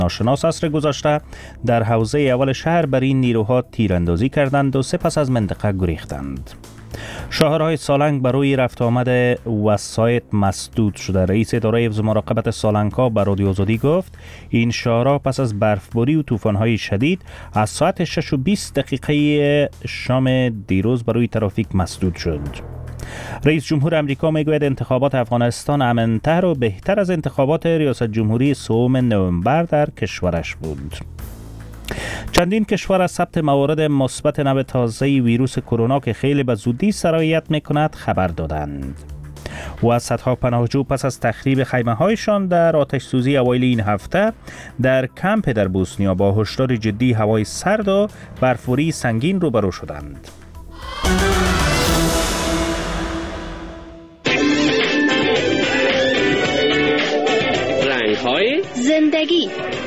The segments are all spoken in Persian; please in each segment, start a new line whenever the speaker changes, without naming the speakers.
ناشناس عصر گذشته در حوزه اول شهر بر این نیروها تیراندازی کردند و سپس از منطقه گریختند. شاهرهای سالنگ بر روی رفت آمد وسایط مسدود شده. رئیس اداره حفظ مراقبت سالنگ‌ها به رادیو آزادی گفت این شاهرها پس از برفباری و طوفان‌های شدید از ساعت 6:20 شام دیروز بر روی ترافیک مسدود شد. رئیس جمهور امریکا میگوید انتخابات افغانستان امن‌تر و بهتر از انتخابات ریاست جمهوری 3 نوامبر در کشورش بود. چندین کشور از ثبت موارد مثبت نوع تازه ویروس کرونا که خیلی به زودی سرایت میکند خبر دادند. و از صدها پناهجو پس از تخریب خیمه‌هایشان در آتش سوزی اوایل این هفته در کمپ در بوسنیا با هشدار جدی هوای سرد و برف‌باری سنگین روبرو شدند.
رنگ‌های زندگی.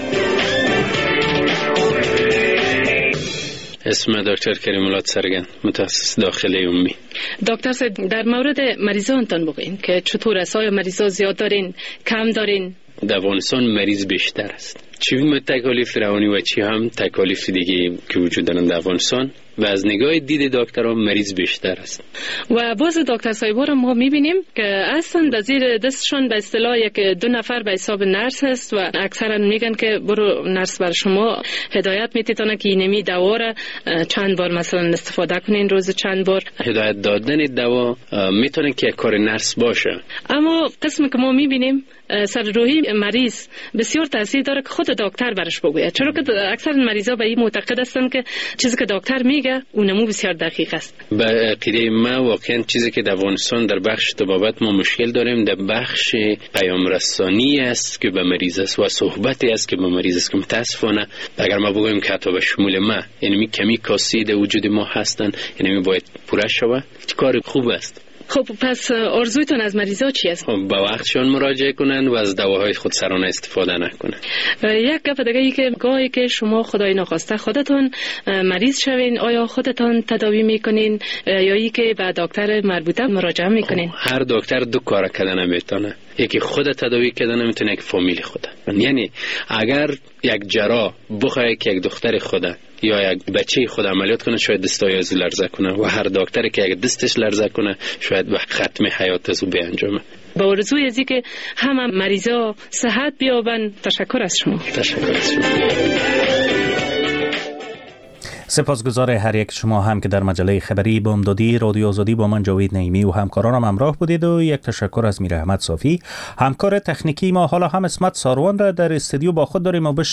اسم دکتر کریم الله سرگن، متخصص داخلی عمومی.
دکتر صاحب، در مورد مریضانتان بگوین که چطور است؟ آیا مریضا زیاد دارین، کم دارین؟
در افغانستان مریض بیشتر است. چی تکالیف روانی و چی هم تکالیف دیگه که وجود دارن در افغانستان و از نگاه دید دکترها مریض بیشتر است.
و باز دکتر صاحبا رو ما میبینیم که اصلا در زیر دستشون به اصطلاح یک 2 نفر به حساب نرس است و اکثرا میگن که برو نرس بر شما هدایت میتونه که اینمی دوا را چند بار مثلا استفاده کنین، روز چند بار.
هدایت دادن دوا میتونه که کار نرس باشه،
اما قسمی که ما میبینیم سر روحی مریض بسیار تاثیر داره که خود دکتر برش بگوید، چرا که اکثر مریضا به این معتقد هستن که چیزی که دکتر میگه اونمو بسیار دقیق است.
به عقیده ما واقعا چیزی که در افغانستان در بخش طبابت ما مشکل داریم در بخش پیام رسانی است که به مریض است و صحبتی است که به مریض است که متاسفانه اگر ما بگویم که حتی به شمول ما یعنی کمی کاسی در وجود ما هستن، یعنی باید پوره شوه، کار خوب است.
خب پس آرزویتون از مریضا چی است؟
با وقتشان مراجعه کنند و از دواهای خودسرانه استفاده نکنند.
یک گپ دیگه ای که گاهی که شما خدای نخواسته خودتون مریض شوین، آیا خودتون تداوی میکنین یا ای که به دکتر مربوطه مراجعه میکنین؟
هر دکتر 2 کار کردن نمیتونه. یکی خود تداوی کردن نمیتونه، یک فامیل خود. یعنی اگر یک جراح بخواد که یک دختر خود یا یک بچه خود عملیات کنه شاید دستای از لرزه کنه و هر دکتری که یک دستش لرزه کنه شاید به ختم حیات از او بیانجامه.
با آرزوی ازی که همه مریضا صحت بیابن. تشکر از شما.
تشکر از شما.
سپاسگزار هر یک شما هم که در مجله خبری بامدادی رادیو آزادی با من جاوید نعیمی و همکارانم همراه بودید و یک تشکر از میر احمد صافی همکار تکنیکی ما. حالا هم اسمت ساروان را در استودیو با خود داریم و